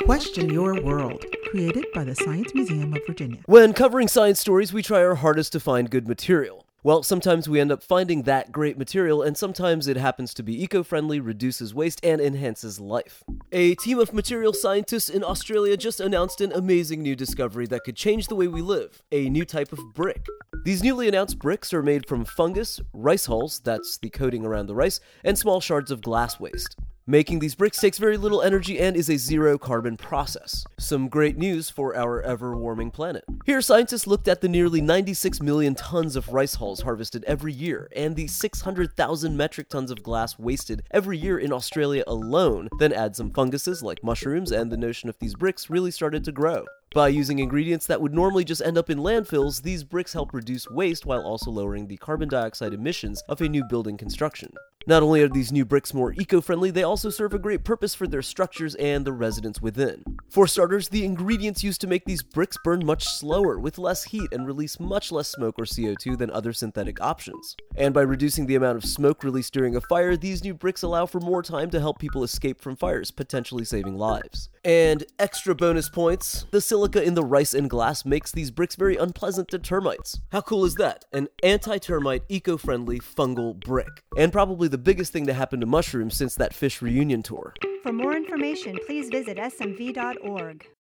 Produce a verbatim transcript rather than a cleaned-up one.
Question Your World, created by the Science Museum of Virginia. When covering science stories, we try our hardest to find good material. Well, sometimes we end up finding that great material, and sometimes it happens to be eco-friendly, reduces waste, and enhances life. A team of material scientists in Australia just announced an amazing new discovery that could change the way we live, a new type of brick. These newly announced bricks are made from fungus, rice hulls, that's the coating around the rice, and small shards of glass waste. Making these bricks takes very little energy and is a zero-carbon process. Some great news for our ever-warming planet. Here, scientists looked at the nearly ninety-six million tons of rice hulls harvested every year, and the six hundred thousand metric tons of glass wasted every year in Australia alone, then add some funguses like mushrooms, and the notion of these bricks really started to grow. By using ingredients that would normally just end up in landfills, these bricks help reduce waste while also lowering the carbon dioxide emissions of a new building construction. Not only are these new bricks more eco-friendly, they also serve a great purpose for their structures and the residents within. For starters, the ingredients used to make these bricks burn much slower, with less heat, and release much less smoke or C O two than other synthetic options. And by reducing the amount of smoke released during a fire, these new bricks allow for more time to help people escape from fires, potentially saving lives. And extra bonus points, the silica in the rice and glass makes these bricks very unpleasant to termites. How cool is that? An anti-termite, eco-friendly, fungal brick. And probably the biggest thing to happen to mushrooms since that fish reunion tour. For more information, please visit S M V dot org.